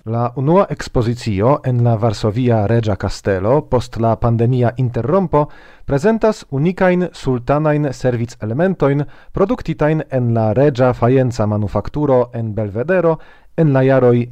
La unua expositio en la Varsovia Regia Castello post la pandemia interrompo presentas unicain sultanain serviz elementoin productitain en la Regia Fajenza Manufakturo en Belvedero en la jaroj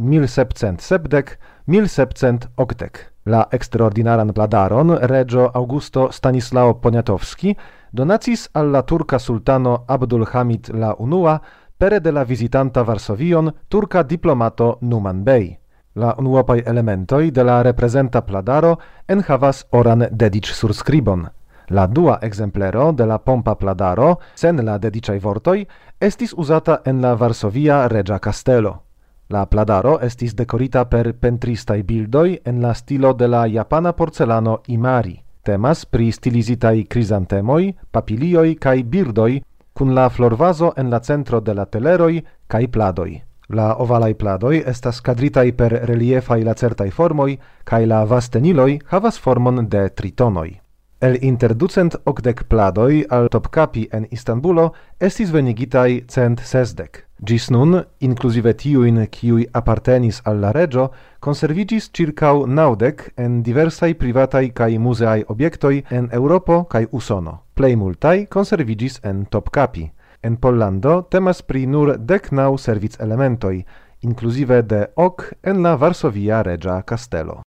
1770-1780. La extraordinaran pladaron Regio Augusto Stanislao Poniatowski donacis al la turka sultano Abdul Hamid la unua pere de la visitanta Varsovion turka diplomato Numan Bey. La unuopaj elementoj de la reprezenta pladaro enhavas oran dediĉsurskribon. La dua ekzemplero de la pompa pladaro, sen la dediĉaj vortoj, estis uzata en la Varsovia Regia Castello. La pladaro estis dekorita per pentristaj bildoj en la stilo de la japana porcelano Imari. Temas pri stilizitaj krizantemoj, papilioj kaj birdoj, kun la florvazo en la centro de la teleroj kaj pladoj. La ovalaj pladoj estas kadritaj per reliefaj lacertaj formoj, kaj la vasteniloj havas formon de tritonoj. El inter 280 pladoj al Topkapi en Istanbulo estis venigitaj 160. Gis nun, inclusive tiujn, kiuj apartenis al la regio, konservigis circau 90 en diversaj privataj kaj muzeaj objektoj en Eŭropo kaj Usono. Plej multaj konservigis en Topkapi. En Pollando temas pri nur 19 servic elementoj, inclusive de ok en la Varsovia Regia Castello.